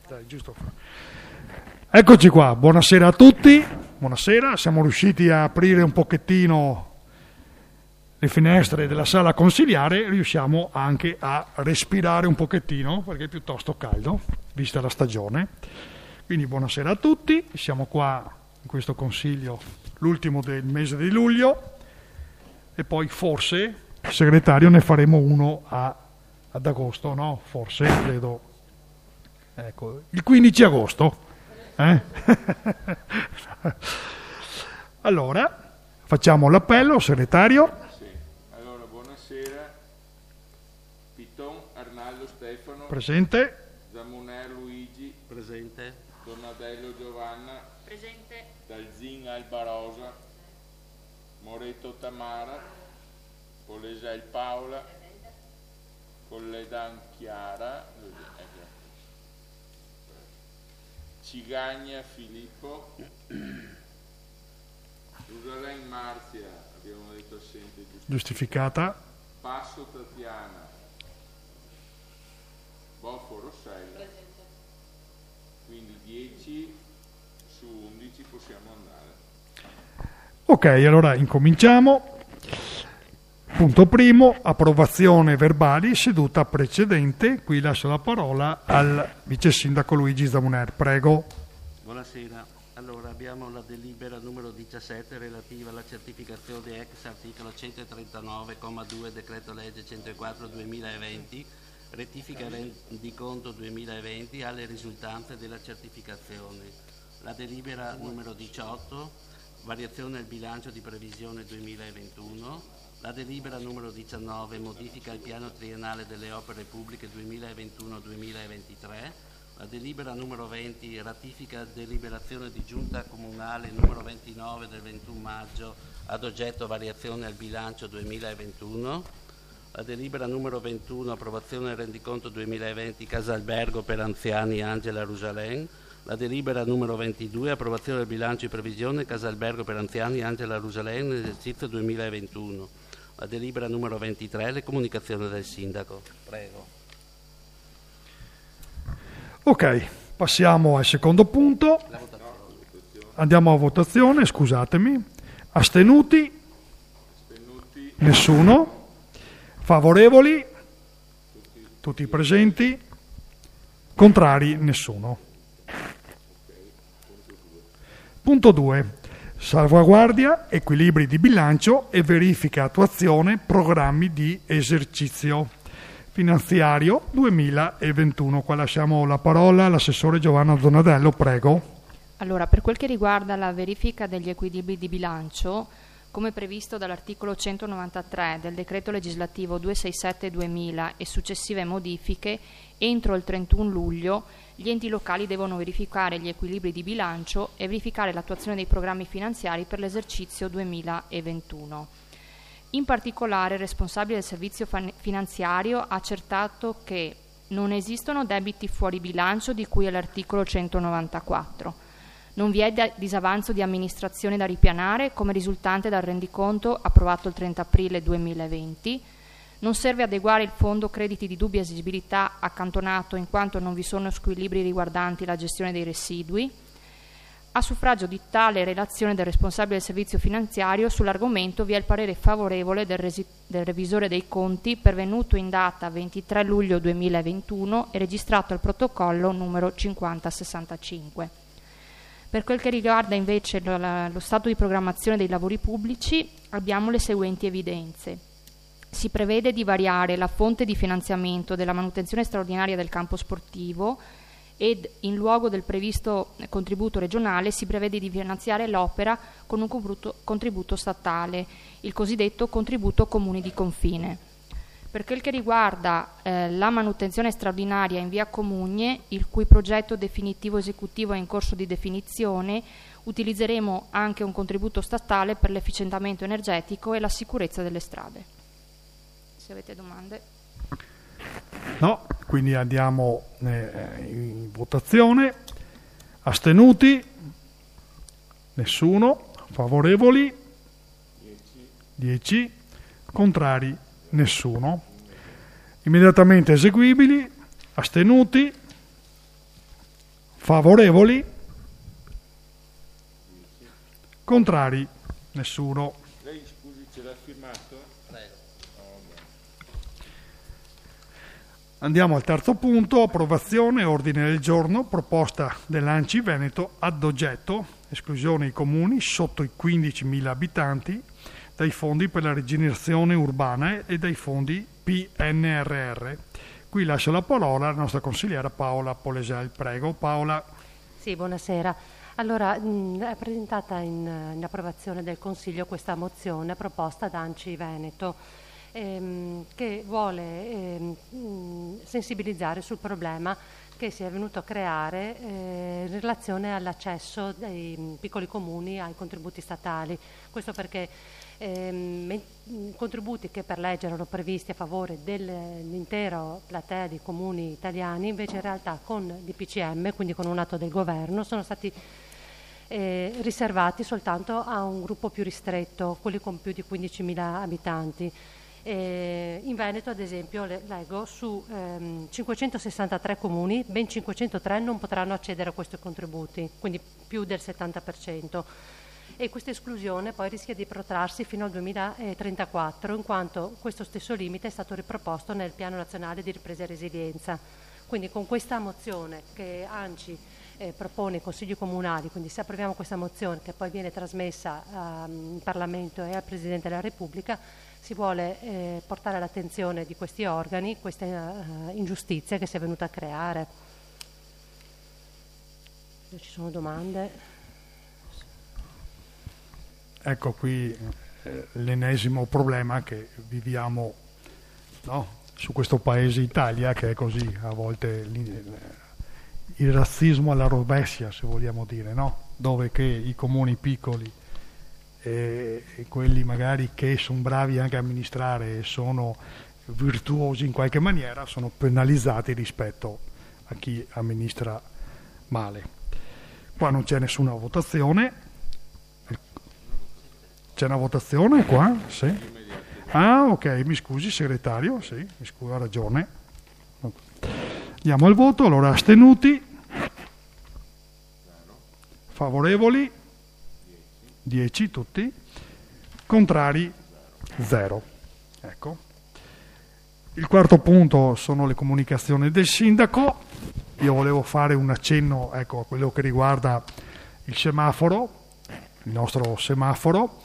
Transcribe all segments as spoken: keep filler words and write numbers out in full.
Dai, giusto. Eccoci qua, buonasera a tutti, buonasera, siamo riusciti a aprire un pochettino le finestre della sala consiliare, riusciamo anche a respirare un pochettino perché è piuttosto caldo, vista la stagione. Quindi buonasera a tutti, siamo qua in questo consiglio, l'ultimo del mese di luglio, e poi forse, segretario, ne faremo uno a, ad agosto, no? Forse, credo, ecco, il quindici agosto. Eh? Allora, facciamo l'appello, segretario. Sì. Allora, buonasera. Piton Arnaldo Stefano. Presente. Zamuner Luigi. Presente. Donadello Giovanna. Presente. Dalzin Alba Rosa. Moreto Tamara. Polesel Paola. Colledan Chiara. Cigagna Filippo. Rusalen Marzia, abbiamo detto assente. Giustificata. Passo Tatiana. Boffo Rossella. Quindi dieci su undici possiamo andare. Ok, allora incominciamo. Punto primo, approvazione verbali, seduta precedente. Qui lascio la parola al vice sindaco Luigi Zamuner, prego. Buonasera. Allora abbiamo la delibera numero diciassette relativa alla certificazione ex articolo centotrentanove comma due decreto legge centoquattro duemilaventi, rettifica rendiconto duemilaventi alle risultanze della certificazione. La delibera numero diciotto, variazione del bilancio di previsione duemilaventuno. La delibera numero diciannove, modifica il piano triennale delle opere pubbliche duemilaventuno duemilaventitré. La delibera numero venti, ratifica deliberazione di giunta comunale numero ventinove del ventuno maggio ad oggetto variazione al bilancio duemilaventuno. La delibera numero ventuno, approvazione del rendiconto duemilaventi Casa Albergo per anziani Angela Rusalen. La delibera numero ventidue, approvazione del bilancio di previsione Casa Albergo per anziani Angela Rusalen nell'esercizio duemilaventuno. La delibera numero ventitré, le comunicazioni del sindaco. Prego. Ok, passiamo al secondo punto. La votazione. Andiamo a votazione, scusatemi. Astenuti? Astenuti. Nessuno. Favorevoli? Tutti presenti. Contrari? Nessuno. Punto due. Salvaguardia, equilibri di bilancio e verifica attuazione programmi di esercizio finanziario duemilaventuno. Qua lasciamo la parola all'assessore Giovanna Donadello, prego. Allora, per quel che riguarda la verifica degli equilibri di bilancio, come previsto dall'articolo centonovantatré del decreto legislativo duecentosessantasette duemila e successive modifiche, entro il trentuno luglio gli enti locali devono verificare gli equilibri di bilancio e verificare l'attuazione dei programmi finanziari per l'esercizio duemilaventuno. In particolare, il responsabile del servizio finanziario ha accertato che non esistono debiti fuori bilancio di cui all'articolo centonovantaquattro. Non vi è disavanzo di amministrazione da ripianare come risultante dal rendiconto approvato il trenta aprile duemilaventi. Non serve adeguare il fondo crediti di dubbia esigibilità accantonato in quanto non vi sono squilibri riguardanti la gestione dei residui. A suffragio di tale relazione del responsabile del servizio finanziario sull'argomento vi è il parere favorevole del, resi- del revisore dei conti pervenuto in data ventitré luglio duemilaventuno e registrato al protocollo numero cinquanta sessantacinque. Per quel che riguarda invece lo, la, lo stato di programmazione dei lavori pubblici, abbiamo le seguenti evidenze. Si prevede di variare la fonte di finanziamento della manutenzione straordinaria del campo sportivo ed in luogo del previsto contributo regionale si prevede di finanziare l'opera con un contributo, contributo statale, il cosiddetto contributo comuni di confine. Per quel che riguarda eh, la manutenzione straordinaria in via Comugne, il cui progetto definitivo esecutivo è in corso di definizione, utilizzeremo anche un contributo statale per l'efficientamento energetico e la sicurezza delle strade. Se avete domande. No, quindi andiamo eh, in votazione. Astenuti? Nessuno. Favorevoli? dieci. Contrari? Nessuno. Immediatamente eseguibili. Astenuti? Favorevoli? Contrari? Nessuno. Lei scusi, ce l'ha firmato? Prego. Oh, beh. Andiamo al terzo punto, approvazione, ordine del giorno, proposta dell'A N C I Veneto ad oggetto, esclusione ai comuni sotto i quindicimila abitanti dai fondi per la rigenerazione urbana e dai fondi P N R R. Qui lascio la parola alla nostra consigliera Paola Polesel. Prego Paola. Sì, buonasera. Allora, mh, è presentata in, in approvazione del Consiglio questa mozione proposta da A N C I Veneto ehm, che vuole ehm, mh, sensibilizzare sul problema che si è venuto a creare eh, in relazione all'accesso dei mh, piccoli comuni ai contributi statali. Questo perché ehm, contributi che per legge erano previsti a favore dell'intera platea di comuni italiani, invece in realtà con D P C M, quindi con un atto del governo, sono stati eh, riservati soltanto a un gruppo più ristretto, quelli con più di quindicimila abitanti. Eh, in Veneto, ad esempio, le, leggo, su ehm, cinquecentosessantatré comuni, ben cinquecentotré non potranno accedere a questi contributi, quindi più del settanta per cento. E questa esclusione poi rischia di protrarsi fino al duemilatrentaquattro, in quanto questo stesso limite è stato riproposto nel Piano Nazionale di Ripresa e Resilienza. Quindi con questa mozione che A N C I eh, propone ai consigli comunali, quindi se approviamo questa mozione che poi viene trasmessa um, in Parlamento e al Presidente della Repubblica, si vuole eh, portare all'attenzione di questi organi questa uh, ingiustizia che si è venuta a creare. Se ci sono domande. Ecco qui eh, l'ennesimo problema che viviamo, no? Su questo paese Italia, che è così, a volte il razzismo alla rovescia, se vogliamo dire, no? Dove che i comuni piccoli e, e quelli magari che sono bravi anche a amministrare e sono virtuosi in qualche maniera sono penalizzati rispetto a chi amministra male. Qua non c'è nessuna votazione. C'è una votazione qua? Sì. Ah, ok, mi scusi segretario, sì, mi scusi, ha ragione. Andiamo al voto, allora astenuti, favorevoli, dieci tutti, contrari, zero. Ecco. Il quarto punto sono le comunicazioni del sindaco. Io volevo fare un accenno, ecco, a quello che riguarda il semaforo, il nostro semaforo.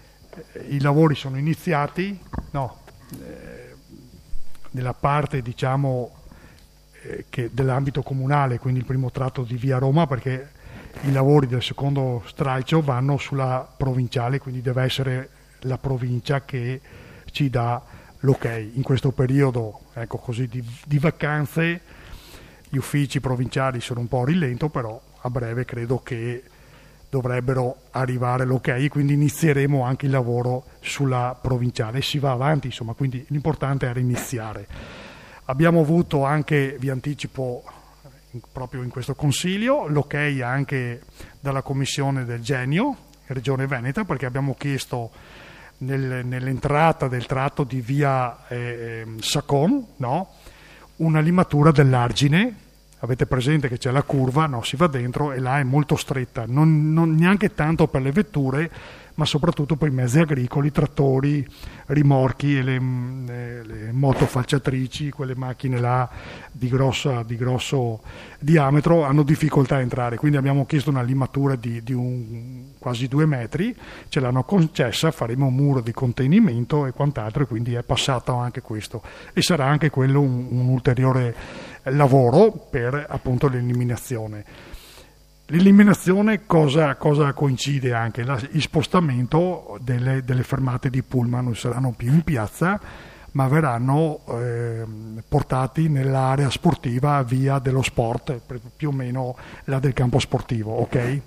I lavori sono iniziati, no, eh, nella parte diciamo eh, che dell'ambito comunale, quindi il primo tratto di via Roma, perché i lavori del secondo stralcio vanno sulla provinciale, quindi deve essere la provincia che ci dà l'ok. In questo periodo, ecco così, di, di vacanze, gli uffici provinciali sono un po' a rilento, però a breve credo che dovrebbero arrivare l'ok, quindi inizieremo anche il lavoro sulla provinciale, si va avanti, insomma, quindi l'importante era iniziare. Abbiamo avuto anche, vi anticipo, in, proprio in questo consiglio, l'ok anche dalla commissione del Genio, Regione Veneta, perché abbiamo chiesto nel, nell'entrata del tratto di via eh, Sacon, no? Una limatura dell'argine. Avete presente che c'è la curva, no? Si va dentro e là è molto stretta, non, non neanche tanto per le vetture, ma soprattutto per i mezzi agricoli, trattori, rimorchi e le, le, le motofalciatrici, quelle macchine là di, grossa, di grosso diametro hanno difficoltà a entrare, quindi abbiamo chiesto una limatura di, di un, quasi due metri, ce l'hanno concessa, faremo un muro di contenimento e quant'altro, e quindi è passato anche questo e sarà anche quello un, un ulteriore lavoro per appunto l'eliminazione. L'eliminazione cosa, cosa coincide anche? La, il spostamento delle, delle fermate di pullman non saranno più in piazza, ma verranno eh, portati nell'area sportiva via dello sport, più o meno la del campo sportivo, ok?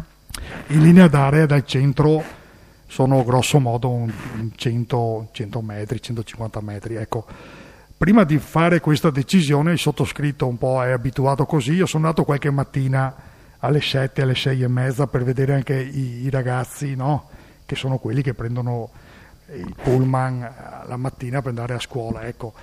In linea d'area dal centro sono grosso modo un cento, cento metri, centocinquanta metri, ecco. Prima di fare questa decisione il sottoscritto un po' è abituato così, io sono andato qualche mattina alle sette, alle sei e mezza per vedere anche i, i ragazzi, no? Che sono quelli che prendono il pullman la mattina per andare a scuola, ecco.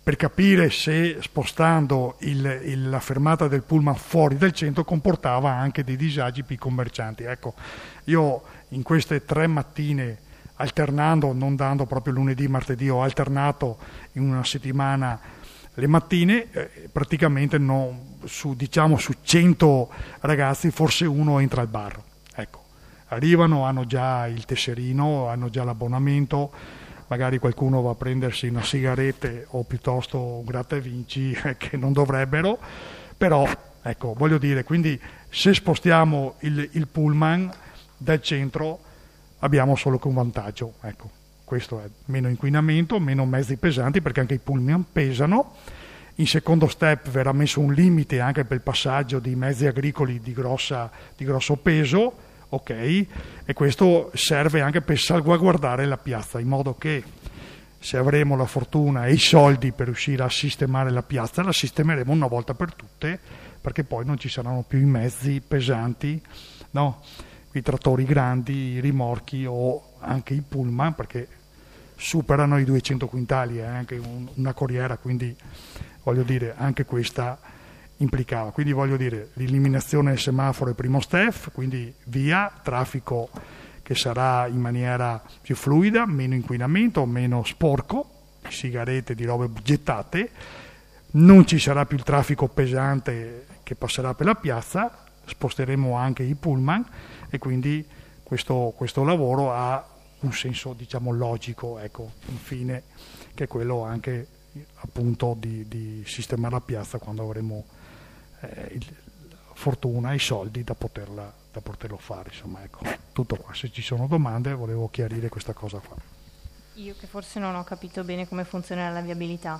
per capire se spostando il, il, la fermata del pullman fuori dal centro comportava anche dei disagi per i commercianti. Ecco, io in queste tre mattine, alternando, non dando proprio lunedì, martedì, ho alternato in una settimana le mattine, eh, praticamente non, su, diciamo su cento ragazzi forse uno entra al bar. Ecco, arrivano, hanno già il tesserino, hanno già l'abbonamento, magari qualcuno va a prendersi una sigarette o piuttosto un gratta e vinci eh, che non dovrebbero, però ecco, voglio dire, quindi se spostiamo il, il pullman dal centro abbiamo solo che un vantaggio, ecco, questo è meno inquinamento, meno mezzi pesanti, perché anche i pullman pesano. In secondo step verrà messo un limite anche per il passaggio di mezzi agricoli di, grossa, di grosso peso, ok, e questo serve anche per salvaguardare la piazza, in modo che se avremo la fortuna e i soldi per riuscire a sistemare la piazza, la sistemeremo una volta per tutte, perché poi non ci saranno più i mezzi pesanti, no? I trattori grandi, i rimorchi o anche i pullman, perché superano i duecento quintali, è anche un, una corriera, quindi voglio dire, anche questa implicava. Quindi voglio dire, l'eliminazione del semaforo è il primo step, quindi via, traffico che sarà in maniera più fluida, meno inquinamento, meno sporco, di sigarette, di robe gettate, non ci sarà più il traffico pesante che passerà per la piazza, sposteremo anche i pullman e quindi questo, questo lavoro ha un senso, diciamo, logico, ecco, infine, che è quello anche appunto di, di sistemare la piazza quando avremo eh, il, la fortuna e i soldi da poterla da poterlo fare, insomma, ecco, tutto qua. Se ci sono domande volevo chiarire questa cosa qua. Io che forse non ho capito bene come funziona la viabilità.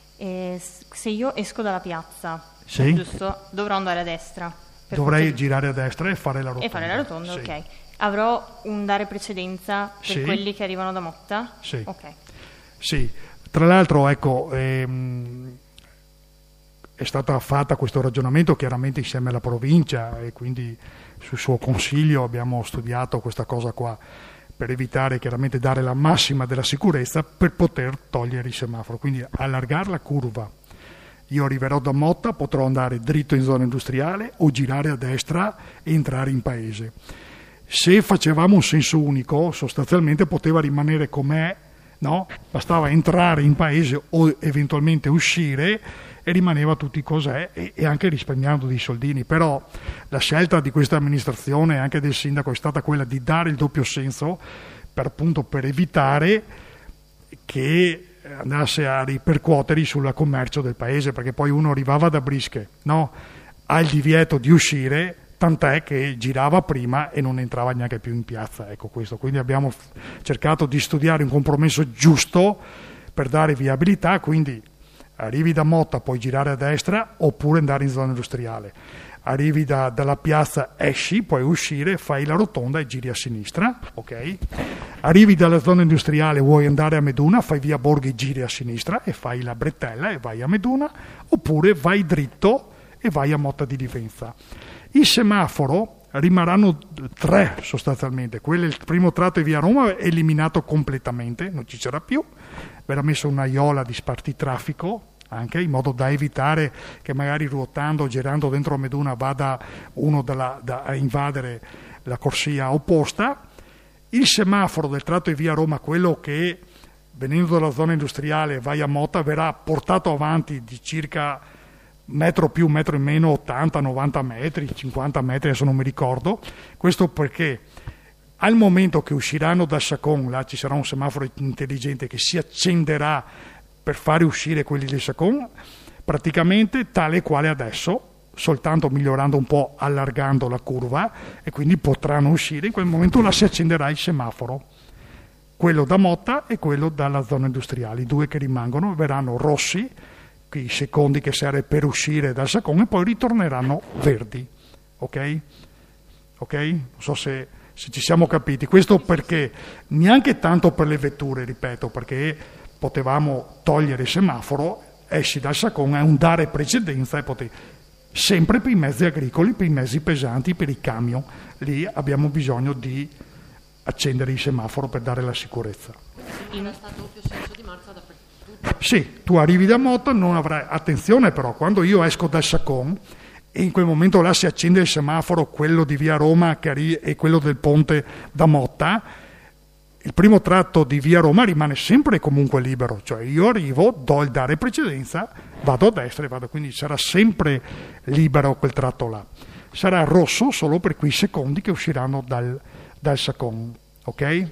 E se io esco dalla piazza, sì, giusto, dovrò andare a destra. Dovrei forse... girare a destra e fare la rotonda. E fare la rotonda, sì. Ok. Avrò un dare precedenza per sì. quelli che arrivano da Motta? Sì. Ok. Sì. Tra l'altro, ecco, ehm, è stato fatto questo ragionamento chiaramente insieme alla provincia e quindi sul suo consiglio abbiamo studiato questa cosa qua per evitare chiaramente dare la massima della sicurezza per poter togliere il semaforo, quindi allargare la curva. Io arriverò da Motta, potrò andare dritto in zona industriale o girare a destra e entrare in paese. Se facevamo un senso unico, sostanzialmente poteva rimanere com'è, no? Bastava entrare in paese o eventualmente uscire e rimaneva tutti cos'è e, e anche risparmiando dei soldini. Però la scelta di questa amministrazione e anche del sindaco è stata quella di dare il doppio senso per appunto per evitare che andasse a ripercuotere sul commercio del paese, perché poi uno arrivava da Brische, no? Ha il divieto di uscire, tant'è che girava prima e non entrava neanche più in piazza, ecco questo. Quindi abbiamo cercato di studiare un compromesso giusto per dare viabilità, quindi arrivi da Motta puoi girare a destra oppure andare in zona industriale, arrivi da, dalla piazza, esci, puoi uscire, fai la rotonda e giri a sinistra, ok? Arrivi dalla zona industriale, vuoi andare a Meduna, fai via Borghi, giri a sinistra e fai la bretella e vai a Meduna, oppure vai dritto e vai a Motta di Livenza. Il semaforo rimarranno tre sostanzialmente, quello il primo tratto è via Roma è eliminato completamente, non ci sarà più, verrà messa una iola di spartitraffico anche in modo da evitare che magari ruotando, girando dentro a Meduna vada uno dalla, da, a invadere la corsia opposta. Il semaforo del tratto di via Roma, quello che venendo dalla zona industriale vai a Motta, verrà portato avanti di circa metro più, metro in meno, ottanta novanta metri, cinquanta metri, adesso non mi ricordo. Questo perché al momento che usciranno dal Sacon, là ci sarà un semaforo intelligente che si accenderà per fare uscire quelli del Sacon, praticamente tale e quale adesso, soltanto migliorando un po', allargando la curva, e quindi potranno uscire. In quel momento là si accenderà il semaforo, quello da Motta e quello dalla zona industriale. I due che rimangono verranno rossi, i secondi che serve per uscire dal Sacon, e poi ritorneranno verdi. Ok? Ok? Non so se, se ci siamo capiti. Questo perché neanche tanto per le vetture, ripeto, perché potevamo togliere il semaforo, esci dal Sacon, è un dare precedenza e potevi... sempre per i mezzi agricoli, per i mezzi pesanti, per i camion. Lì abbiamo bisogno di accendere il semaforo per dare la sicurezza. Era stato doppio senso di marcia dappertutto. Sì, tu arrivi da Motta, non avrai... Attenzione però, quando io esco dal Sacon, e in quel momento là si accende il semaforo, quello di via Roma che arri- e quello del ponte da Motta, il primo tratto di via Roma rimane sempre e comunque libero, cioè io arrivo, do il dare precedenza, vado a destra e vado, quindi sarà sempre libero quel tratto là. Sarà rosso solo per quei secondi che usciranno dal, dal Sacon, ok?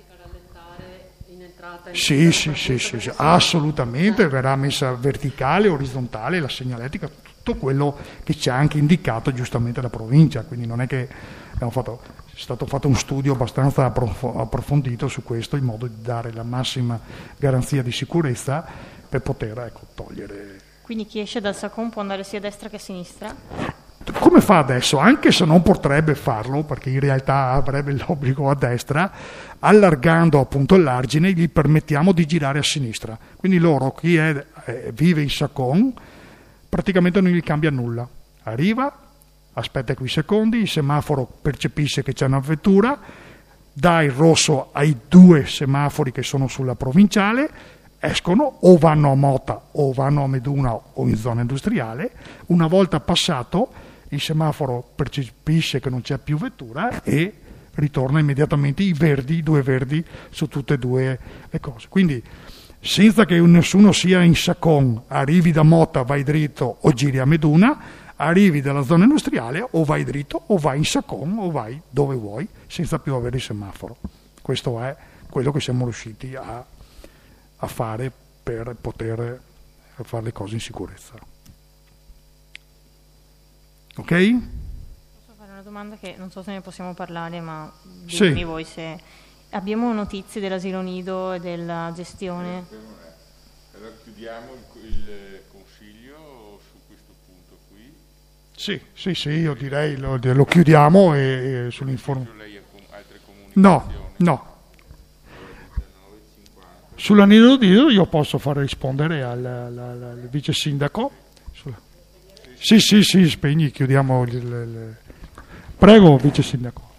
Sì, sì, sì, sì, sì, assolutamente, verrà messa verticale, orizzontale, la segnaletica, tutto quello che ci ha anche indicato giustamente la provincia, quindi non è che abbiamo fatto, è stato fatto un studio abbastanza approfondito su questo in modo di dare la massima garanzia di sicurezza per poter, ecco, togliere. Quindi chi esce dal Sacon può andare sia a destra che a sinistra? Come fa adesso? Anche se non potrebbe farlo, perché in realtà avrebbe l'obbligo a destra, allargando appunto l'argine gli permettiamo di girare a sinistra. Quindi loro, chi è, eh, vive in Sacon, praticamente non gli cambia nulla. Arriva, aspetta quei secondi, il semaforo percepisce che c'è una vettura, dà il rosso ai due semafori che sono sulla provinciale, escono o vanno a Motta o vanno a Meduna o in zona industriale. Una volta passato il semaforo percepisce che non c'è più vettura e ritorna immediatamente i verdi, i due verdi su tutte e due le cose. Quindi senza che nessuno sia in Sacon, arrivi da Motta, vai dritto o giri a Meduna, arrivi dalla zona industriale o vai dritto o vai in Sacon o vai dove vuoi senza più avere il semaforo. Questo è quello che siamo riusciti a, a fare per poter fare le cose in sicurezza. Ok? Posso fare una domanda che non so se ne possiamo parlare, ma ditemi sì. voi se abbiamo notizie dell'asilo nido e della gestione. Allora chiudiamo il, il consiglio su questo punto qui. Sì, sì, sì, io direi lo, lo chiudiamo e, e sull'informazione. Lei ha com- altre comunicazioni? No, no. Sull'anido nido io posso far rispondere al, al, al, al vice sindaco. Sì, sì, sì, spegni, chiudiamo il, il... Prego, vice sindaco.